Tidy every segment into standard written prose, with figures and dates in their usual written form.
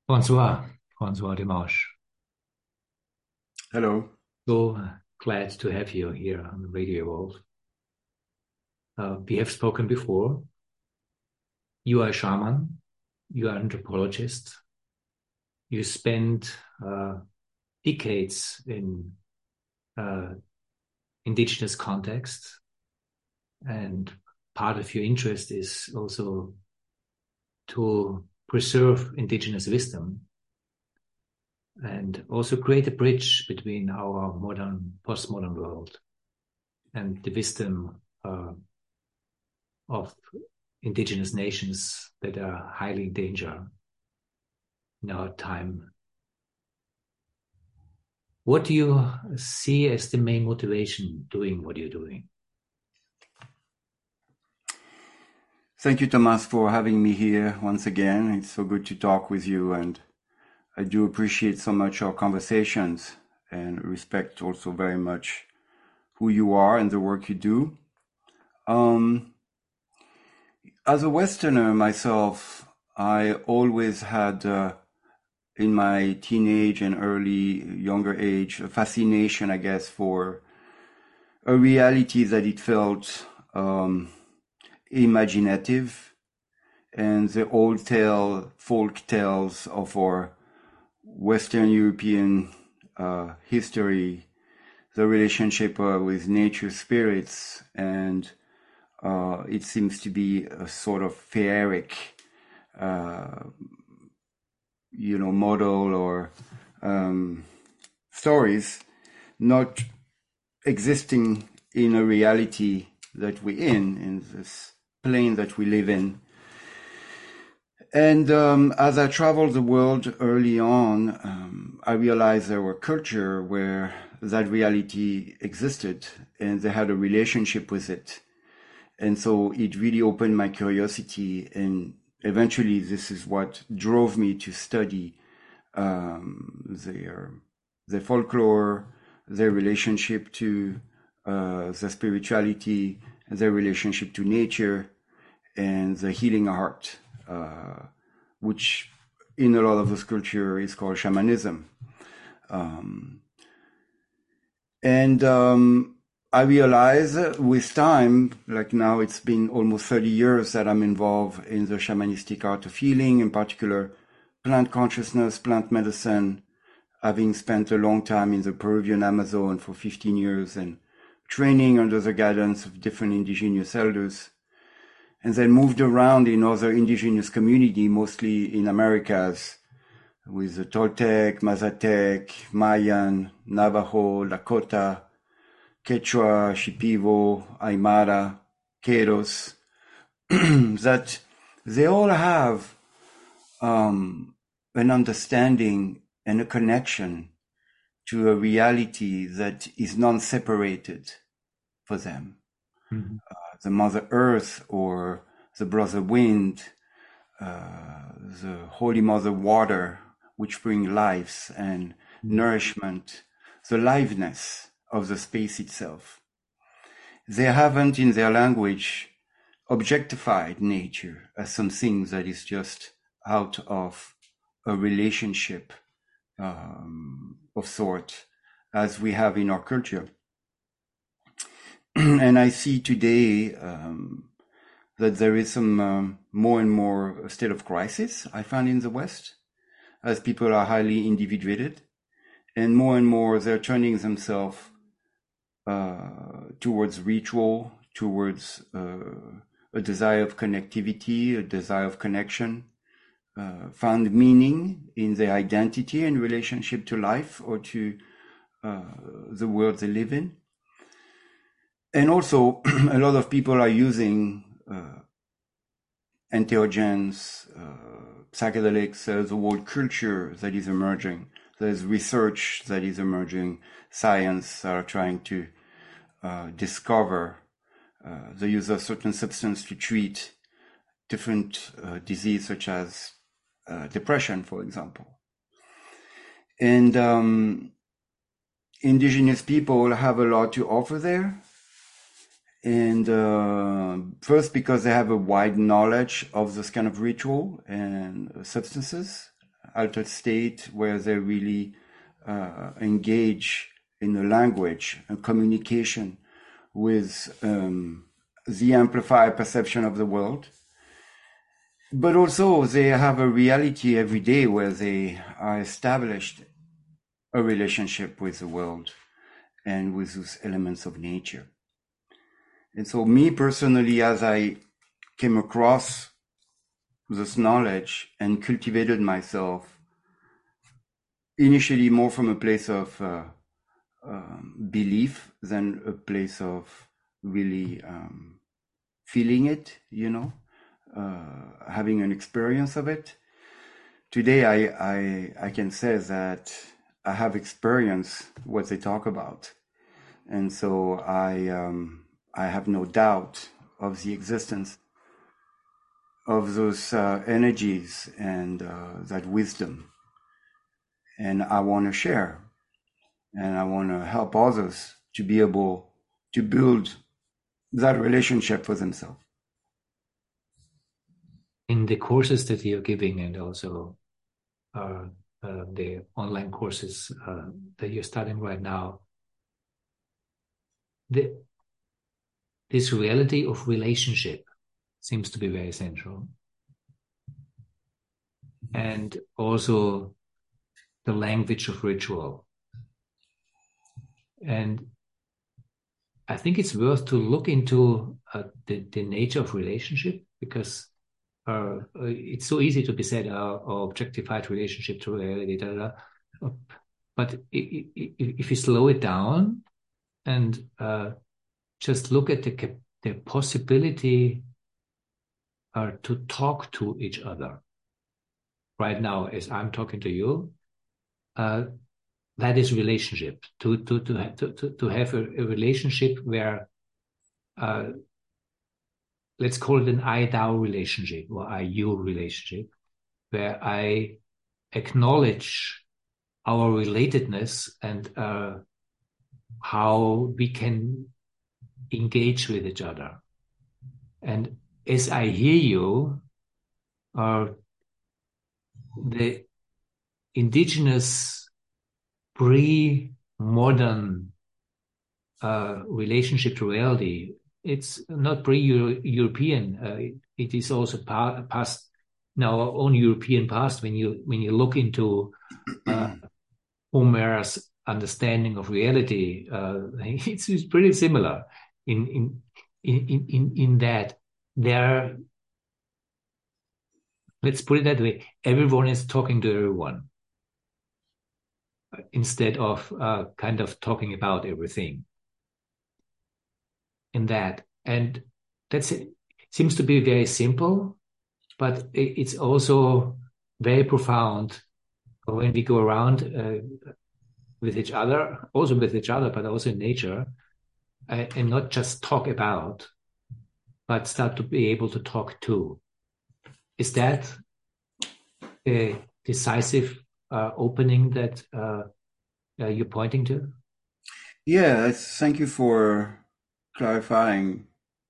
François Dimanche. Hello. So glad to have you here on the Radio World. We have spoken before. You are a shaman, you are an anthropologist. You spent decades in uh, indigenous context, and part of your interest is also to preserve indigenous wisdom and also create a bridge between our modern, postmodern world and the wisdom of indigenous nations that are highly in danger in our time. What do you see as the main motivation doing what you're doing? Thank you, Thomas, for having me here once again. It's so good to talk with you, and I do appreciate so much our conversations and respect also very much who you are and the work you do. As a Westerner myself, I always had, in my teenage and early younger age, a fascination, I guess, for a reality that it felt imaginative, and the old folk tales of our Western European history, the relationship with nature spirits, and it seems to be a sort of feeric, model or stories not existing in a reality that we're in this plane that we live in. And as I traveled the world early on, I realized there were culture where that reality existed and they had a relationship with it. And so it really opened my curiosity, and eventually this is what drove me to study their folklore, their relationship to the spirituality, their relationship to nature, and the healing art, which in a lot of this culture is called shamanism. I realize with time, like now it's been almost 30 years that I'm involved in the shamanistic art of healing, in particular plant consciousness, plant medicine, having spent a long time in the Peruvian Amazon for 15 years and training under the guidance of different indigenous elders, and then moved around in other indigenous community, mostly in Americas, with the Toltec, Mazatec, Mayan, Navajo, Lakota, Quechua, Shipibo, Aymara, Queros, that they all have an understanding and a connection to a reality that is non-separated for them. Mm-hmm. The Mother Earth or the Brother Wind, the Holy Mother Water, which bring life and nourishment, the liveness of the space itself. They haven't in their language objectified nature as something that is just out of a relationship of sort as we have in our culture. And I see today that there is some more and more a state of crisis I find in the West, as people are highly individuated, and more they're turning themselves towards ritual, towards a desire of connectivity, a desire of connection, found meaning in their identity and relationship to life or to the world they live in. And also, a lot of people are using entheogens, psychedelics. There's a whole culture that is emerging. There's research that is emerging, science that are trying to discover the use of certain substance to treat different diseases such as depression, for example. And indigenous people have a lot to offer there. And first, because they have a wide knowledge of this kind of ritual and substances, altered state where they really engage in a language, a communication with the amplified perception of the world. But also they have a reality every day where they are established a relationship with the world and with those elements of nature. And so me personally, as I came across this knowledge and cultivated myself initially more from a place of belief than a place of really feeling it, having an experience of it. Today, I can say that I have experienced what they talk about. And so I have no doubt of the existence of those energies and that wisdom. And I want to share, and I want to help others to be able to build that relationship for themselves. In the courses that you're giving, and also the online courses that you're studying right now, this reality of relationship seems to be very central. And also the language of ritual. And I think it's worth to look into the nature of relationship, because it's so easy to be said, objectified relationship to reality, but if you slow it down and just look at the possibility to talk to each other right now, as I'm talking to you, that is relationship. To have a relationship where, let's call it an I-thou relationship or I-you relationship, where I acknowledge our relatedness and how we can engage with each other. And as I hear you, the indigenous pre-modern relationship to reality, it's not pre-European. It is also past in our own European past. When you look into Homer's understanding of reality, it's pretty similar in that there. Let's put it that way: everyone is talking to everyone instead of kind of talking about everything. In that, and that's it. Seems to be very simple, but it's also very profound when we go around with each other, but also in nature, and not just talk about, but start to be able to talk to. Is that a decisive opening that you're pointing to? Yeah, thank you for clarifying.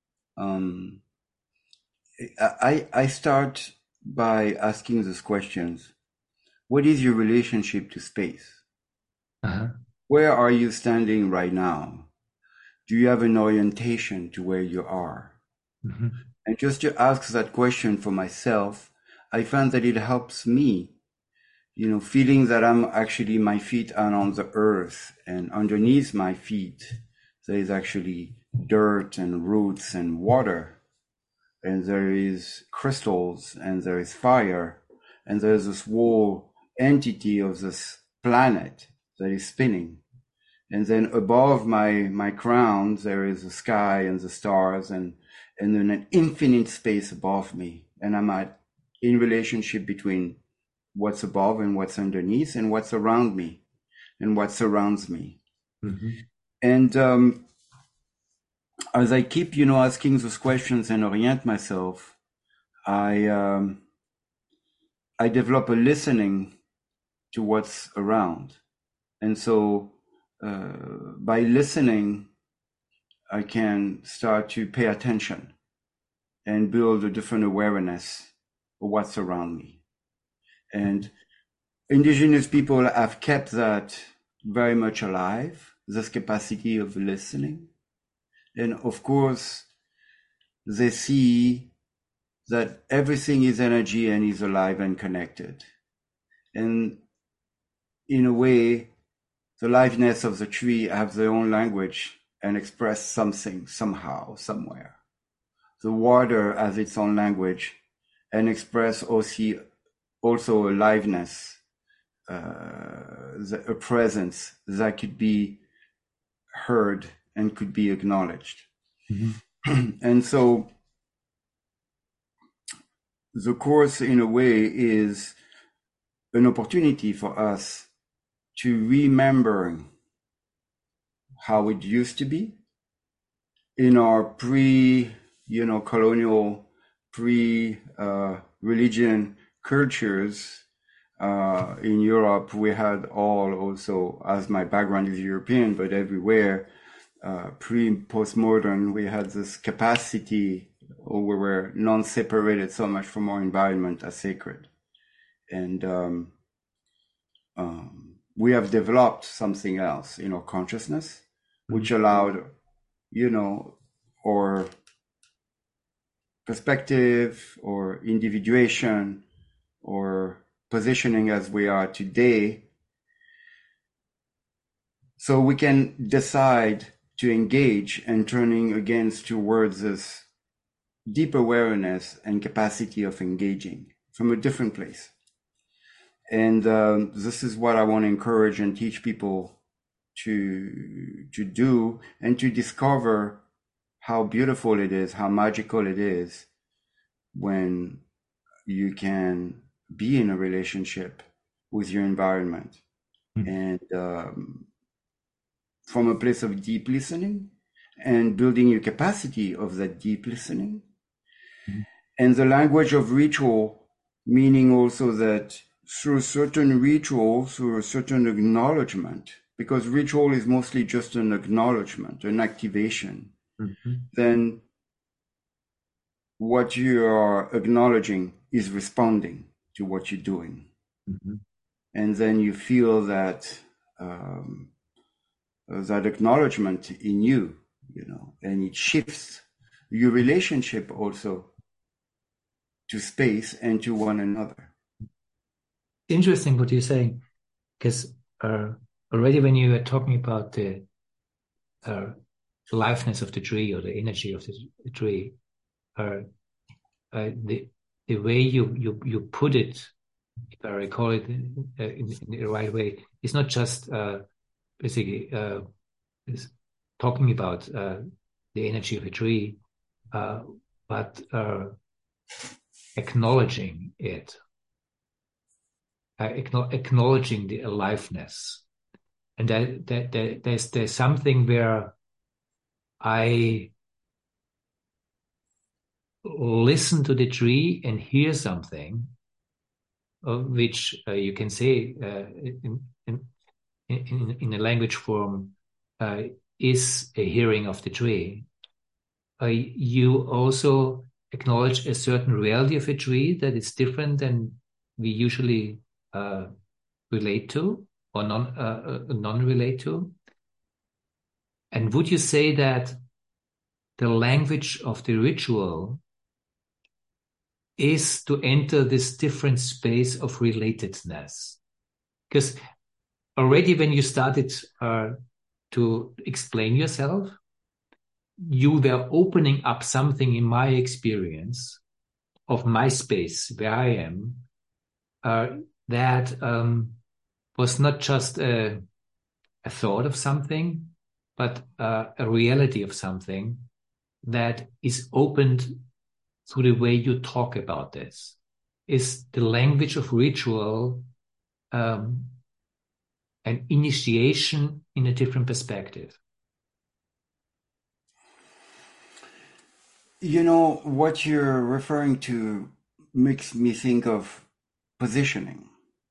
I start by asking these questions. What is your relationship to space? Uh-huh. Where are you standing right now? Do you have an orientation to where you are? Mm-hmm. And just to ask that question for myself, I find that it helps me, feeling that my feet are on the earth, and underneath my feet, there is actually dirt and roots and water, and there is crystals, and there is fire, and there's this whole entity of this planet that is spinning. And then above my crown, there is the sky and the stars, and then an infinite space above me. And I'm in relationship between what's above and what's underneath, and what's around me and what surrounds me. Mm-hmm. And as I keep, asking those questions and orient myself, I develop a listening to what's around. And so by listening, I can start to pay attention and build a different awareness of what's around me. And indigenous people have kept that very much alive, this capacity of listening. And of course, they see that everything is energy and is alive and connected. And in a way, the liveness of the tree have their own language and express something somehow, somewhere. The water has its own language and express also a liveness, a presence that could be heard and could be acknowledged. Mm-hmm. And so the course, in a way, is an opportunity for us to remember how it used to be in our colonial, religion cultures. In Europe, we had also, as my background is European, but everywhere, pre-postmodern, we had this capacity, or we were non-separated so much from our environment as sacred. And we have developed something else in our consciousness, which allowed, or perspective or individuation or positioning as we are today. So we can decide to engage and turning again towards this deep awareness and capacity of engaging from a different place. And this is what I want to encourage and teach people to do, and to discover how beautiful it is, how magical it is when you can be in a relationship with your environment. And from a place of deep listening and building your capacity of that deep listening. And the language of ritual, meaning also that through certain rituals, through a certain acknowledgement, because ritual is mostly just an acknowledgement, an activation, then what you are acknowledging is responding to what you're doing. And then you feel that that acknowledgement in you, and it shifts your relationship also to space and to one another. Interesting what you're saying, because already when you were talking about the liveness of the tree or the energy of the tree, the way you put it, if I recall it in the right way, it's not just basically is talking about the energy of a tree, but acknowledging it, acknowledging the aliveness. And there's something where I listen to the tree and hear something, which you can say in a language form is a hearing of the tree. You also acknowledge a certain reality of a tree that is different than we usually relate to or non-relate to. And would you say that the language of the ritual is to enter this different space of relatedness? Because already when you started to explain yourself, you were opening up something in my experience of my space where I am, that was not just a thought of something, but a reality of something that is opened through the way you talk about this. Is the language of ritual an initiation in a different perspective? What you're referring to makes me think of positioning.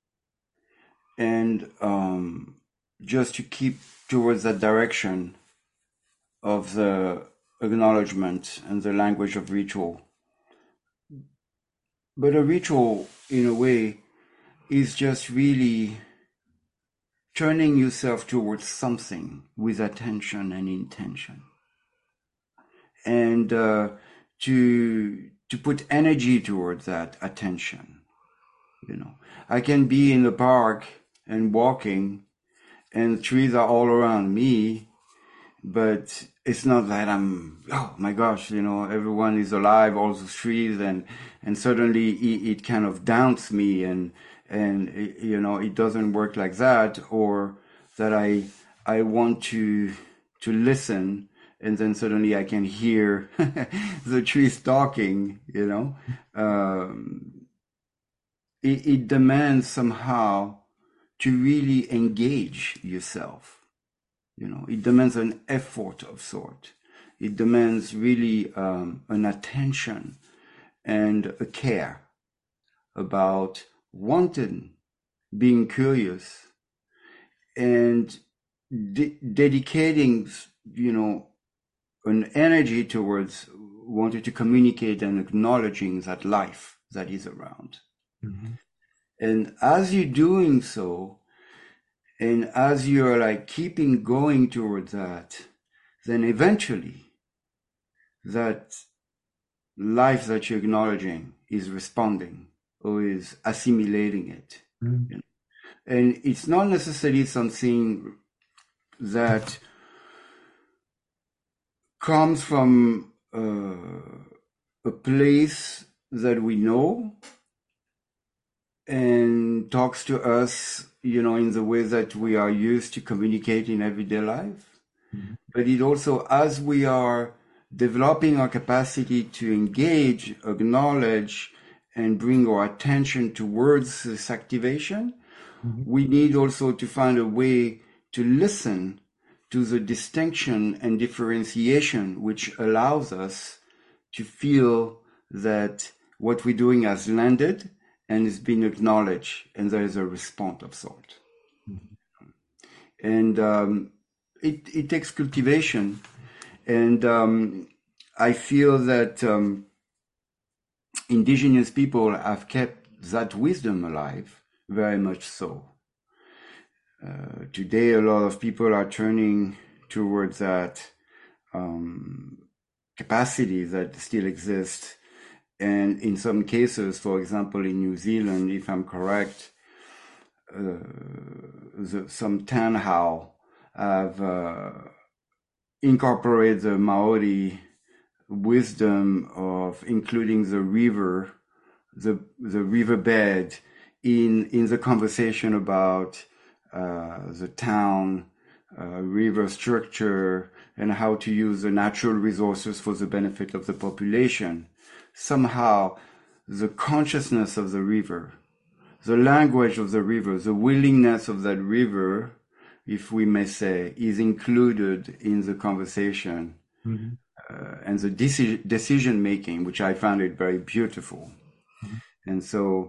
And just to keep towards that direction of the acknowledgement and the language of ritual. But a ritual, in a way, is just really turning yourself towards something with attention and intention, and to put energy towards that attention. You know, I can be in the park and walking, and trees are all around me, but it's not that I'm, oh my gosh, you know, everyone is alive, all the trees, and suddenly it kind of downs me, and it, you know, it doesn't work like that, or that I want to listen, and then suddenly I can hear the trees talking, you know. It demands somehow to really engage yourself. You know, it demands an effort of sort. It demands really an attention and a care about wanting, being curious, and dedicating, you know, an energy towards wanting to communicate and acknowledging that life that is around. Mm-hmm. And as you're doing so, and as you're like keeping going towards that, then eventually that life that you're acknowledging is responding or is assimilating it. Mm-hmm. You know? And it's not necessarily something that comes from a place that we know and talks to us, you know, in the way that we are used to communicate in everyday life. Mm-hmm. But it also, as we are developing our capacity to engage, acknowledge, and bring our attention towards this activation, mm-hmm. we need also to find a way to listen to the distinction and differentiation which allows us to feel that what we're doing has landed and is being acknowledged, and there is a response of sort. Mm-hmm. And it takes cultivation, and I feel that indigenous people have kept that wisdom alive, very much so. Today, a lot of people are turning towards that capacity that still exists. And in some cases, for example, in New Zealand, if I'm correct, some Tanhau have incorporated the Maori wisdom of including the river, the riverbed in the conversation about the town, river structure, and how to use the natural resources for the benefit of the population. Somehow, the consciousness of the river, the language of the river, the willingness of that river, if we may say, is included in the conversation. Mm-hmm. And the decision making, which I found it very beautiful. Mm-hmm. And so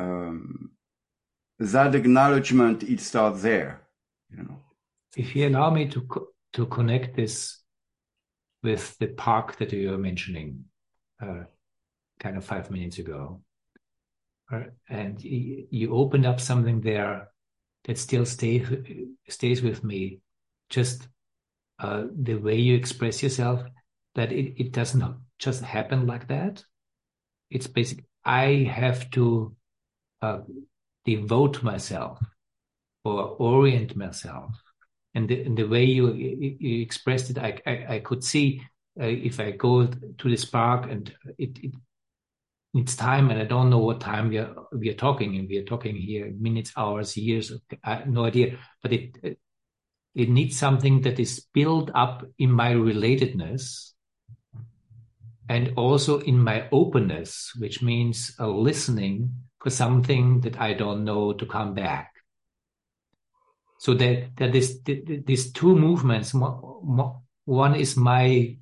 that acknowledgement, it starts there. You know. If you allow me to connect this with the park that you were mentioning kind of 5 minutes ago, and you opened up something there that still stays with me, just the way you express yourself, that it doesn't just happen like that. It's basically, I have to devote myself or orient myself. And the way you expressed it, I could see if I go to this park and it's time, and I don't know what time we are talking, and we are talking here minutes, hours, years. I have no idea, but it needs something that is built up in my relatedness and also in my openness, which means listening for something that I don't know to come back. So that these two movements, one is I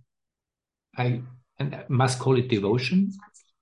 must call it devotion.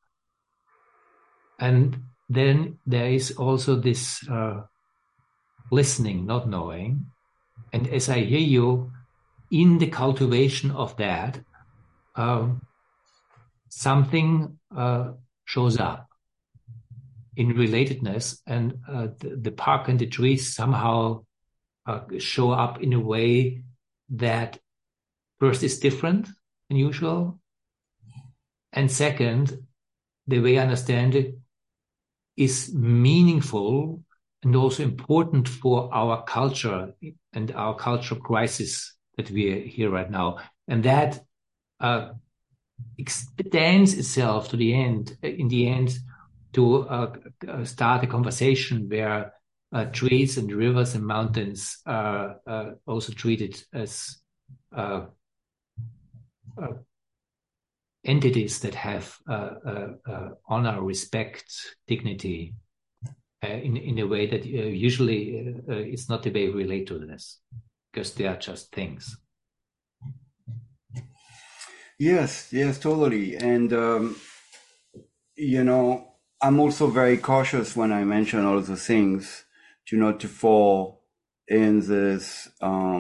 And then there is also this listening, not knowing. And as I hear you, in the cultivation of that, something shows up. in relatedness, and the park and the trees somehow show up in a way that first is different than usual, and second, the way I understand it is meaningful and also important for our culture and our cultural crisis that we are here right now. And that extends itself to the end, in the end, to start a conversation where trees and rivers and mountains are also treated as entities that have honor, respect, dignity, in a way that usually it's not the way we relate to this, because they are just things. Yes, totally. And, I'm also very cautious when I mention all of the things to not to fall in this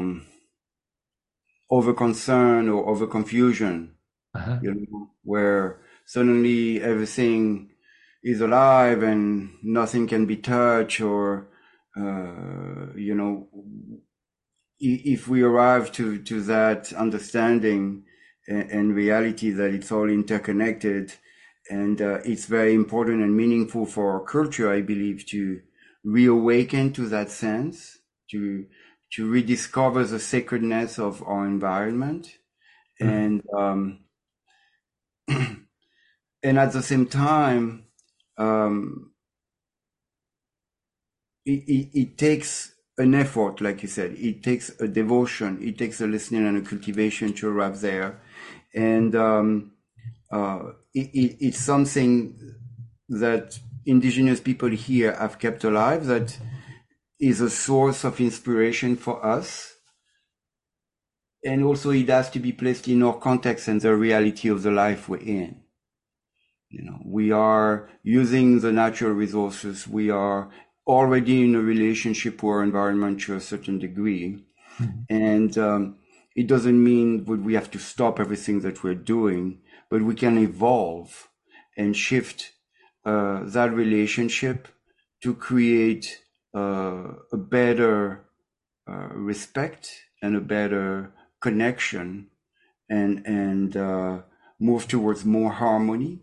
over concern or over confusion, where suddenly everything is alive and nothing can be touched, or if we arrive to that understanding and reality that it's all interconnected, and it's very important and meaningful for our culture, I believe, to reawaken to that sense, to rediscover the sacredness of our environment, and and at the same time, it takes an effort, like you said. It takes a devotion, it takes a listening and a cultivation to arrive there, and it's something that indigenous people here have kept alive, that is a source of inspiration for us. And also it has to be placed in our context and the reality of the life we're in. We are using the natural resources. We are already in a relationship with our environment to a certain degree. And it doesn't mean that we have to stop everything that we're doing, but we can evolve and shift that relationship to create a better respect and a better connection, and move towards more harmony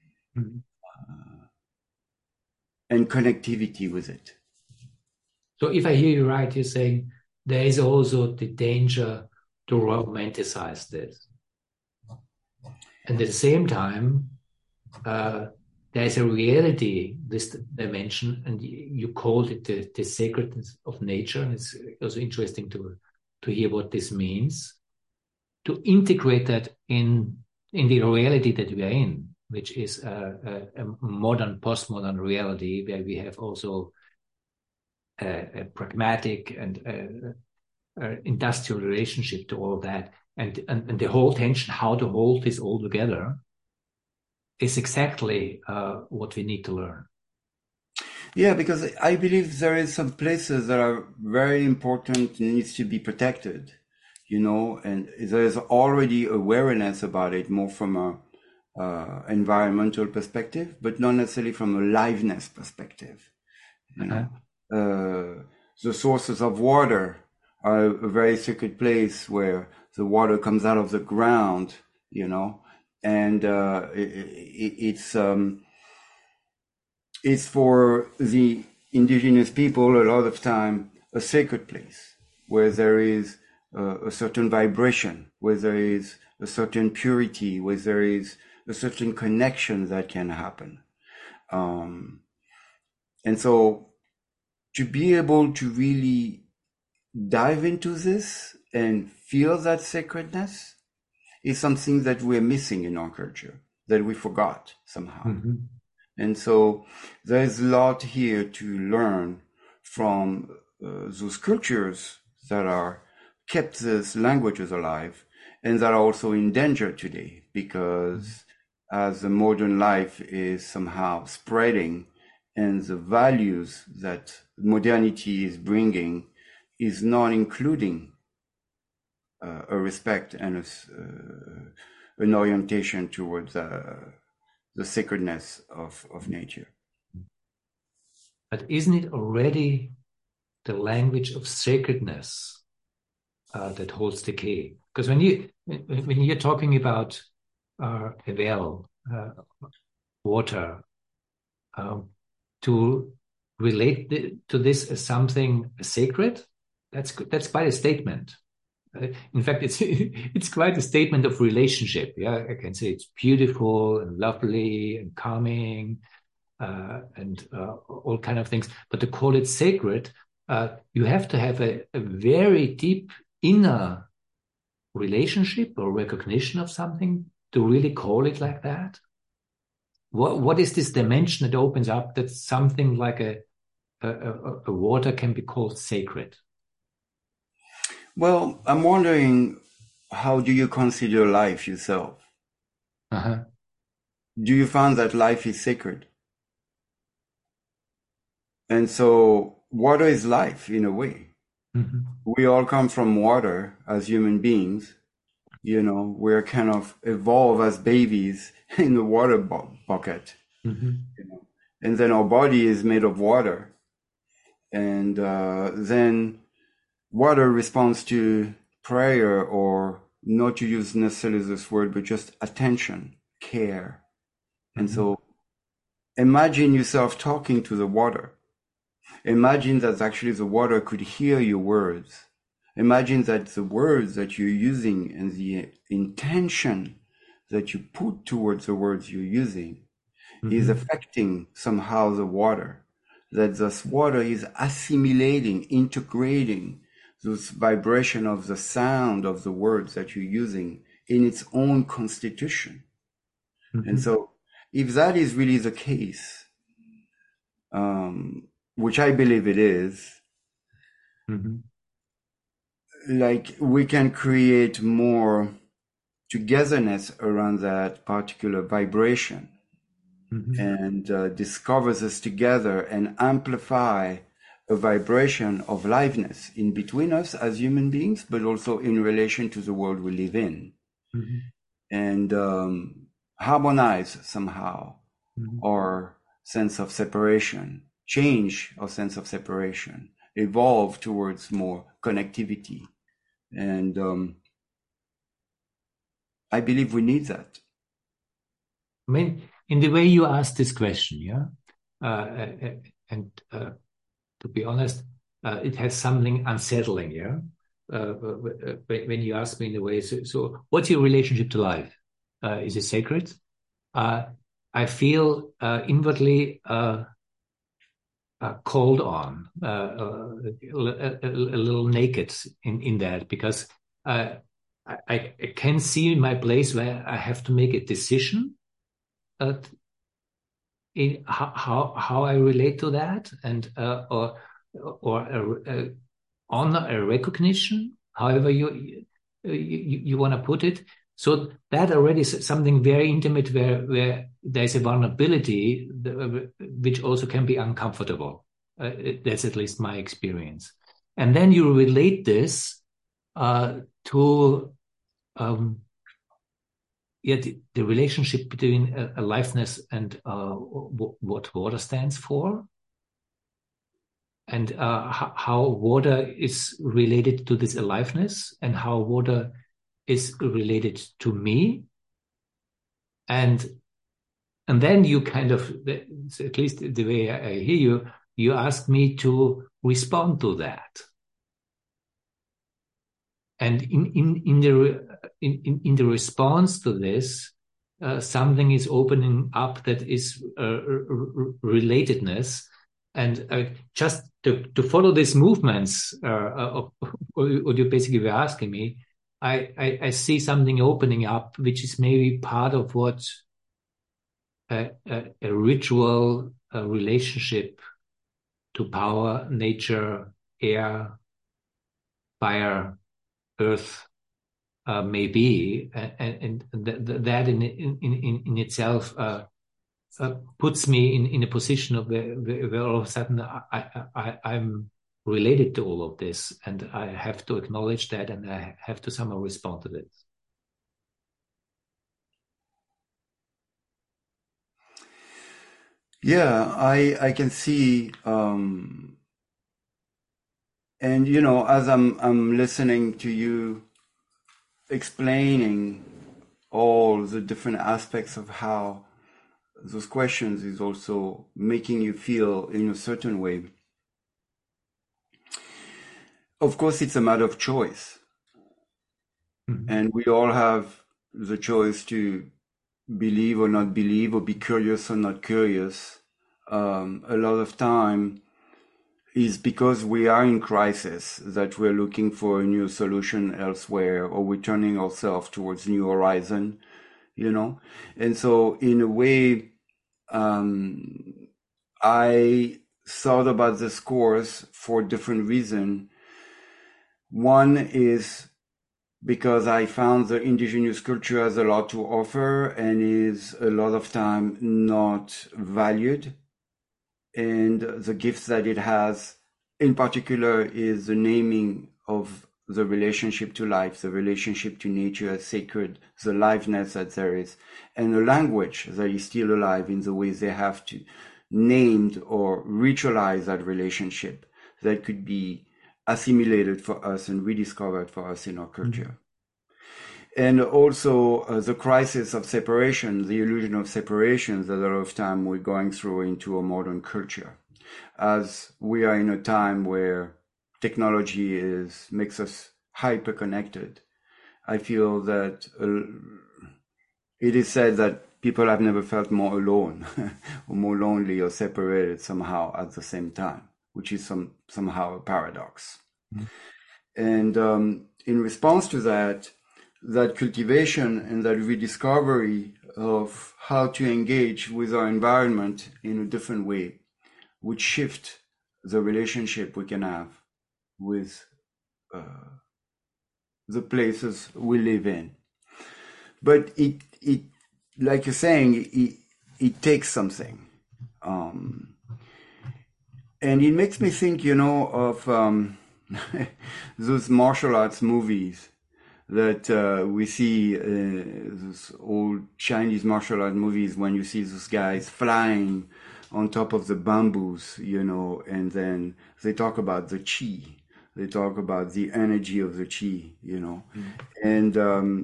and connectivity with it. So if I hear you right, you're saying there is also the danger to romanticize this. And at the same time, there's a reality, this dimension, and you called it the sacredness of nature. And it's also interesting to hear what this means, to integrate that in the reality that we are in, which is a modern, postmodern reality where we have also a pragmatic and industrial relationship to all that. And the whole tension, how to hold this all together, is exactly what we need to learn. Yeah, because I believe there is some places that are very important, needs to be protected, and there's already awareness about it, more from a environmental perspective, but not necessarily from a liveness perspective. The sources of water are a very sacred place where the water comes out of the ground, and it's for the indigenous people a lot of time a sacred place where there is a certain vibration, where there is a certain purity, where there is a certain connection that can happen. And so to be able to really dive into this and feel that sacredness is something that we're missing in our culture, that we forgot somehow. And so there's a lot here to learn from those cultures that are kept these languages alive and that are also in danger today, because as the modern life is somehow spreading and the values that modernity is bringing is not including a respect and an orientation towards the sacredness of nature. but isn't it already the language of sacredness that holds the key? Because when you're talking about a well, water, to relate to this as something sacred, that's quite a statement. In fact, it's quite a statement of relationship. Yeah, I can say it's beautiful and lovely and calming and all kind of things. But to call it sacred, you have to have a very deep inner relationship or recognition of something to really call it like that. What is this dimension that opens up that something like a water can be called sacred? Well, I'm wondering, how do you consider life yourself? Uh-huh. Do you find that life is sacred? And so water is life in a way. Mm-hmm. We all come from water as human beings. You know, we're kind of evolved as babies in the water bucket. Mm-hmm. You know? And then our body is made of water. And then water responds to prayer, or not to use necessarily this word, but just attention, care. And Mm-hmm. so imagine yourself talking to the water. Imagine that actually the water could hear your words. Imagine that the words that you're using and the intention that you put towards the words you're using is affecting somehow the water. That this water is assimilating, integrating this vibration of the sound of the words that you're using in its own constitution. Mm-hmm. And so if that is really the case, which I believe it is, Mm-hmm. like we can create more togetherness around that particular vibration, Mm-hmm. and discover this together and amplify a vibration of liveness in between us as human beings, but also in relation to the world we live in, Mm-hmm. and harmonize somehow Mm-hmm. our sense of separation, change our sense of separation, evolve towards more connectivity. And I believe we need that. I mean, in the way you asked this question, yeah, and to be honest, it has something unsettling, yeah. When you ask me in the way, so what's your relationship to life? Is it sacred? I feel inwardly called on, a little naked in that, because I can see my place where I have to make a decision in how I relate to that, and or honor, a recognition, however you want to put it. So that already is something very intimate, where there's a vulnerability which also can be uncomfortable. That's at least my experience. And then you relate this to the relationship between aliveness and what water stands for, and how water is related to this aliveness, and how water is related to me. And then you kind of, at least the way I hear you ask me to respond to that. And in the response to this, something is opening up that is relatedness, and just to follow these movements of what you basically were asking me. I see something opening up, which is maybe part of what a ritual, a relationship to power, nature, air, fire, earth may be, and that in itself puts me in a position of where all of a sudden I'm related to all of this, and I have to acknowledge that, and I have to somehow respond to this. Yeah, I can see, and as I'm listening to you explaining all the different aspects of how those questions is also making you feel in a certain way. Of course, it's a matter of choice, Mhm. and we all have the choice to believe or not believe, or be curious or not curious. A lot of time is because we are in crisis that we're looking for a new solution elsewhere, or we're turning ourselves towards new horizon, And so in a way, I thought about this course for different reasons. One is because I found the indigenous culture has a lot to offer and is a lot of time not valued. And the gifts that it has, in particular, is the naming of the relationship to life, the relationship to nature as sacred, the liveness that there is, and a language that is still alive in the ways they have to named or ritualize that relationship that could be assimilated for us and rediscovered for us in our Mhm. culture. And also the crisis of separation, the illusion of separation that a lot of time we're going through into a modern culture. As we are in a time where technology makes us hyper connected, I feel that it is said that people have never felt more alone or more lonely or separated somehow at the same time, which is somehow a paradox. Mhm. And in response to that, that cultivation and that rediscovery of how to engage with our environment in a different way would shift the relationship we can have with the places we live in. But it like you're saying, it takes something. Um, and it makes me think, of those martial arts movies that we see, those old Chinese martial art movies, when you see those guys flying on top of the bamboos, and then they talk about the chi. They talk about the energy of the chi. Mhm. And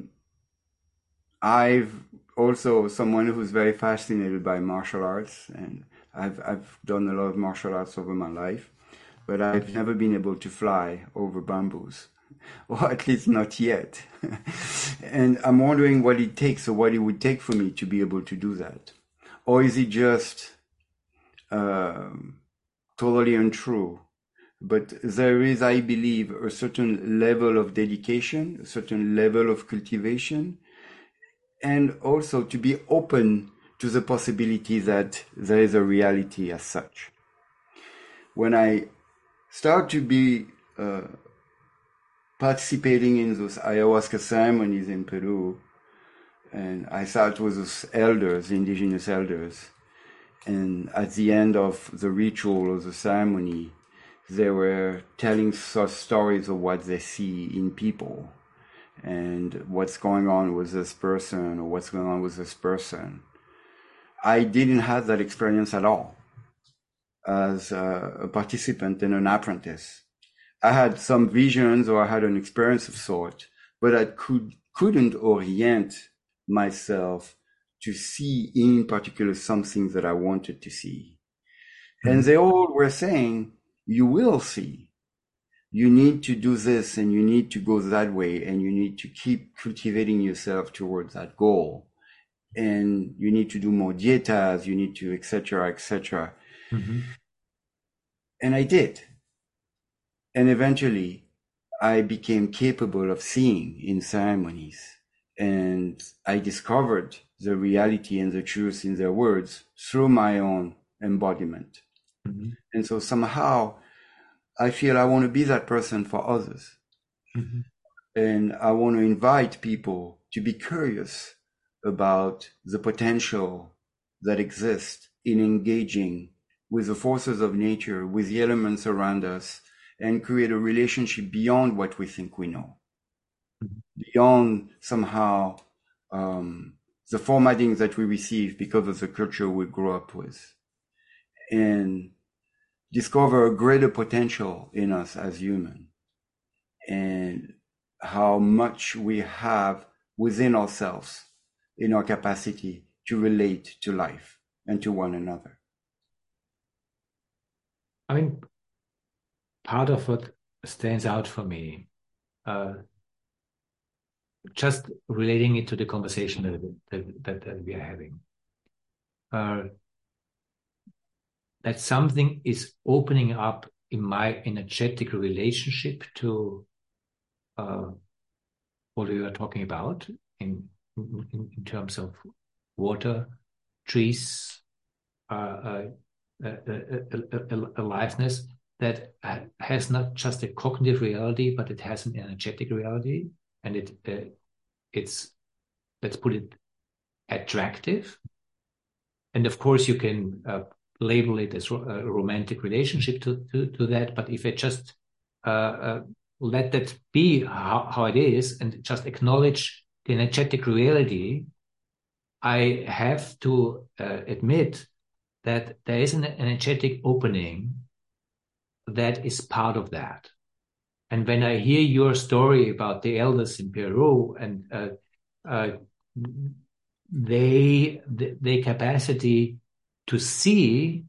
I've also someone who's very fascinated by martial arts, and I've done a lot of martial arts over my life, but I've never been able to fly over bamboos, or at least not yet. And I'm wondering what it takes, or what it would take for me to be able to do that. Or is it just totally untrue? But there is, I believe, a certain level of dedication, a certain level of cultivation, and also to be open to the possibility that there is a reality as such. When I start to be participating in those ayahuasca ceremonies in Peru, and I sat with those elders, indigenous elders, and at the end of the ritual of the ceremony, they were telling us stories of what they see in people and what's going on with this person or what's going on with this person. I didn't have that experience at all as a participant and an apprentice. I had some visions or I had an experience of sort, but I couldn't orient myself to see in particular something that I wanted to see. And Mhm. they all were saying, you will see. You need to do this and you need to go that way and you need to keep cultivating yourself towards that goal. And you need to do more dietas, you need to, etc., etc. Mhm. And I did. And eventually I became capable of seeing in ceremonies. And I discovered the reality and the truth in their words through my own embodiment. Mhm. And so somehow I feel I want to be that person for others. Mhm. And I want to invite people to be curious about the potential that exists in engaging with the forces of nature, with the elements around us, and create a relationship beyond what we think we know, Mhm. beyond somehow um, the formatting that we receive because of the culture we grew up with. and discover a greater potential in us as human, and how much we have within ourselves in our capacity to relate to life and to one another. I mean, part of what stands out for me, just relating it to the conversation that we are having, that something is opening up in my energetic relationship to what we were talking about in terms of water, trees, aliveness, that has not just a cognitive reality, but it has an energetic reality, and it's, let's put it, attractive. And of course, you can label it as a romantic relationship to that. But if I just let that be how it is, and just acknowledge the energetic reality, I have to admit that there is an energetic opening that is part of that. And when I hear your story about the elders in Peru and their capacity to see,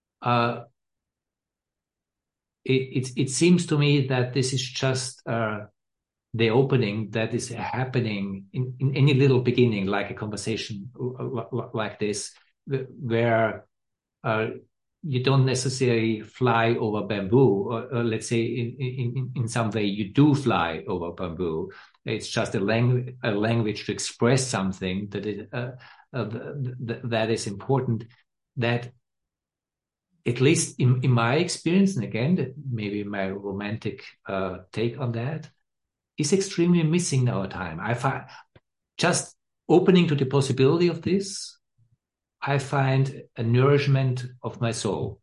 it seems to me that this is just the opening that is happening in any little beginning, like a conversation like this, where you don't necessarily fly over bamboo, or let's say in some way you do fly over bamboo. It's just a language to express something that is important, that at least in my experience, and again, maybe my romantic take on that, is extremely missing in our time. I find just opening to the possibility of this, I find a nourishment of my soul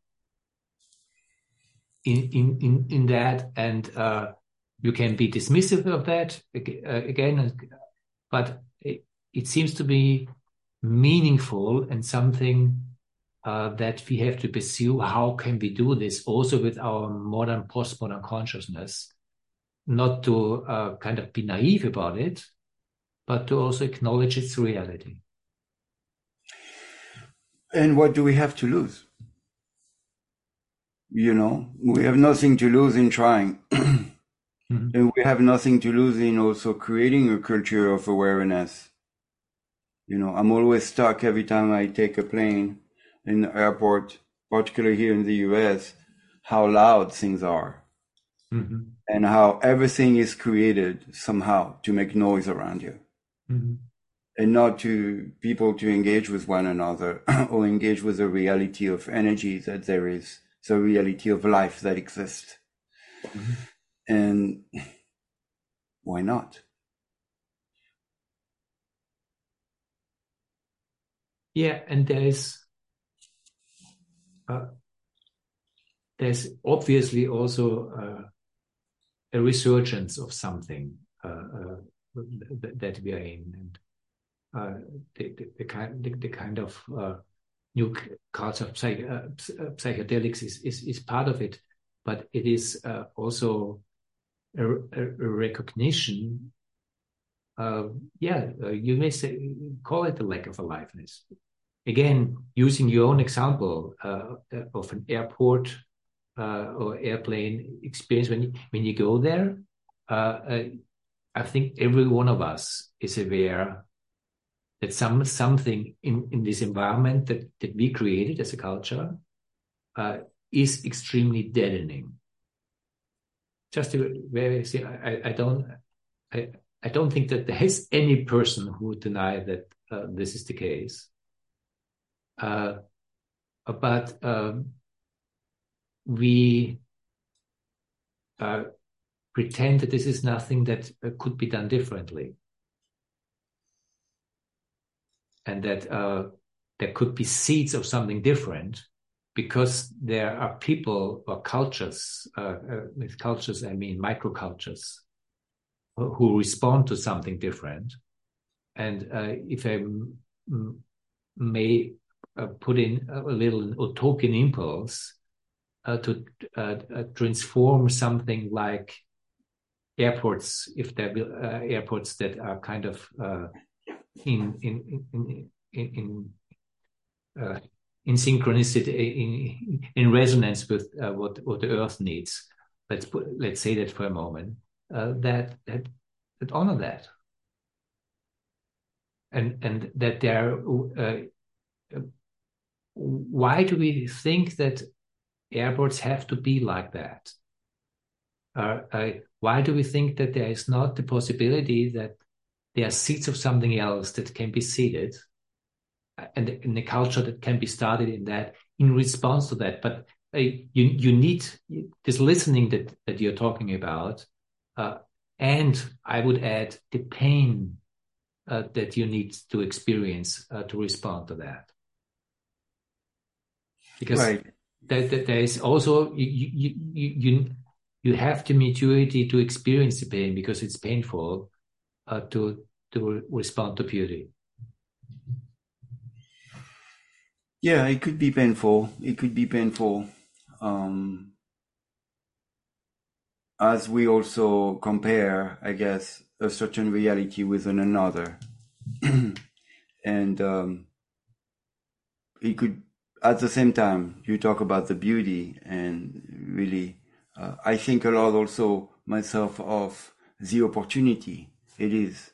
in that, and you can be dismissive of that again, but it seems to be meaningful and something that we have to pursue. How can we do this also with our modern, postmodern consciousness? Not to kind of be naive about it, but to also acknowledge its reality. And what do we have to lose? You know, we have nothing to lose in trying. Mm-hmm. And we have nothing to lose in also creating a culture of awareness. You know, I'm always stuck every time I take a plane in the airport, particularly here in the US, how loud things are. Mm-hmm. And how everything is created somehow to make noise around you. Mm-hmm. And not to people to engage with one another or engage with the reality of energy that there is, the reality of life that exists. Mm-hmm. And why not? Yeah, and there's obviously also a resurgence of something that we are in, and the kind of new culture of psychedelics is part of it, but it is also a recognition. You may call it the lack of aliveness. Again, using your own example of an airport or airplane experience, when you go there, I think every one of us is aware that something in this environment that we created as a culture is extremely deadening. Just to very see, I don't think that there is any person who would deny that this is the case. But we pretend that this is nothing that could be done differently, and that there could be seeds of something different, because there are people or cultures, with cultures I mean microcultures, who respond to something different. And if I may put in a little utopian impulse to transform something like airports, if there will airports that are kind of in synchronicity, in resonance with what the Earth needs. Let's say that for a moment. That honor that, and that there. Why do we think that airports have to be like that? Why do we think that there is not the possibility that there are seeds of something else that can be seeded, and in the culture that can be started in that, in response to that? But you need this listening that you're talking about, and I would add the pain that you need to experience to respond to that. Because right. there is also you have the maturity to experience the pain because it's painful to respond to beauty. Yeah, it could be painful. It could be painful. As we also compare, I guess, a certain reality with another. And it could, at the same time, you talk about the beauty, and really, I think a lot also myself of the opportunity it is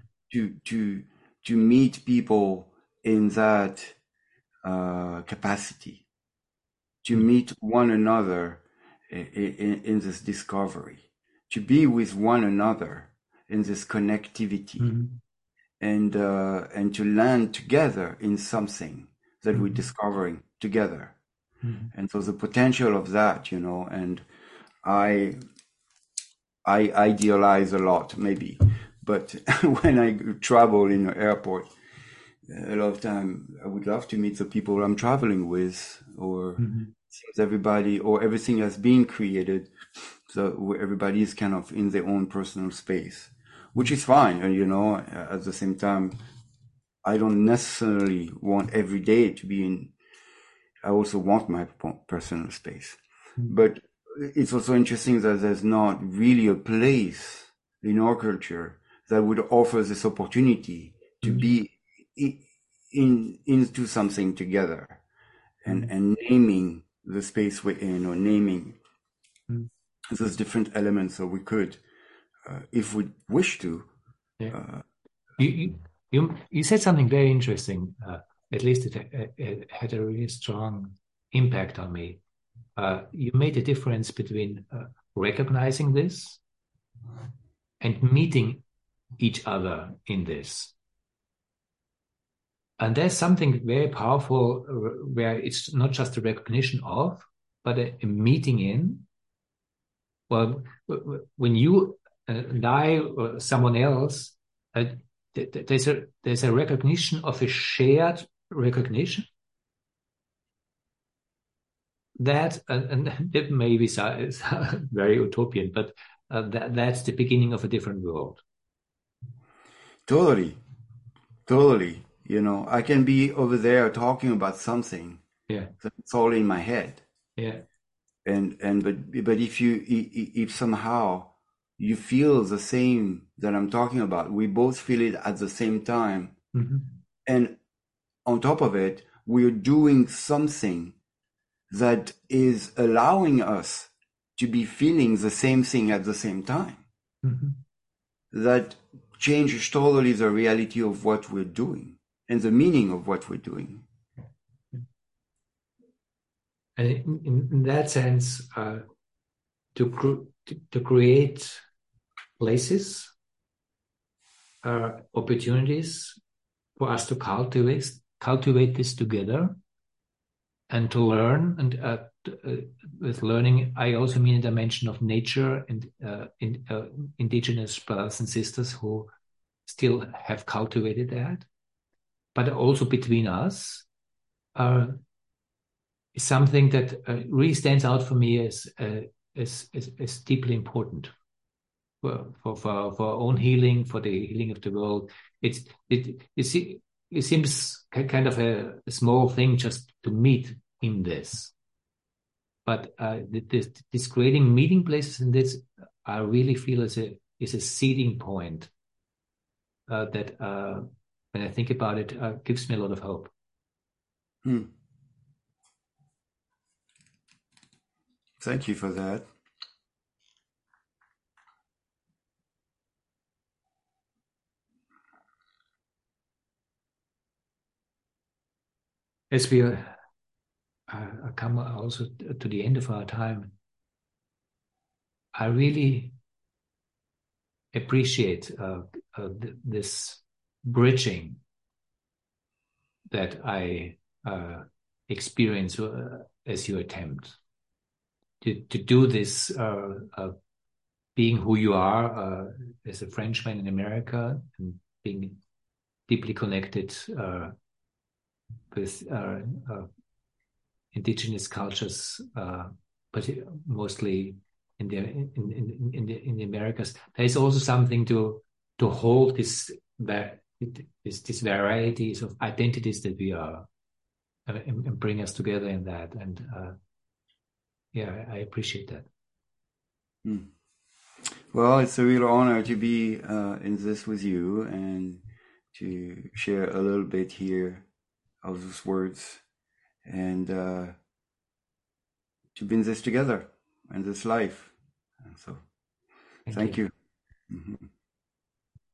to meet people in that capacity, to meet one another in this discovery, to be with one another in this connectivity, and to land together in something that we're discovering together. And so the potential of that, and I idealize a lot, maybe, but when I travel in an airport, a lot of time I would love to meet the people I'm traveling with, or seems everybody or everything has been created, so where everybody is kind of in their own personal space, which is fine. And at the same time, I don't necessarily want every day to be in. I also want my personal space, but it's also interesting that there's not really a place in our culture that would offer this opportunity to be into something together, and naming the space we're in, or naming those different elements, so we could, if we wish to. You said something very interesting. At least it had a really strong impact on me. You made a difference between recognizing this and meeting each other in this. And there's something very powerful where it's not just a recognition of, but a meeting in. Well, when you and I or someone else, there's a recognition of a shared recognition that, and that maybe is very utopian, but that's the beginning of a different world. Totally. I can be over there talking about something. Yeah. That's all in my head. Yeah. But if somehow you feel the same that I'm talking about, we both feel it at the same time. And on top of it, we're doing something that is allowing us to be feeling the same thing at the same time. That changes totally the reality of what we're doing and the meaning of what we're doing. And in that sense, to create places, opportunities for us to cultivate this together, and to learn. And with learning, I also mean a dimension of nature and indigenous brothers and sisters who still have cultivated that, but also between us. Is something that really stands out for me as deeply important for our own healing, for the healing of the world. You see, it seems kind of a small thing just to meet in this. But this creating meeting places in this, I really feel is a seeding point that when I think about it, gives me a lot of hope. Thank you for that. As we come also to the end of our time, I really appreciate this bridging that I experience as you attempt to do this, being who you are as a Frenchman in America and being deeply connected with indigenous cultures, but mostly in the Americas. There is also something to hold this varieties of identities that we are, and bring us together in that. And yeah, I appreciate that. Well, it's a real honor to be in this with you and to share a little bit here of those words and to be in this together and this life. And so, thank you. Mm-hmm.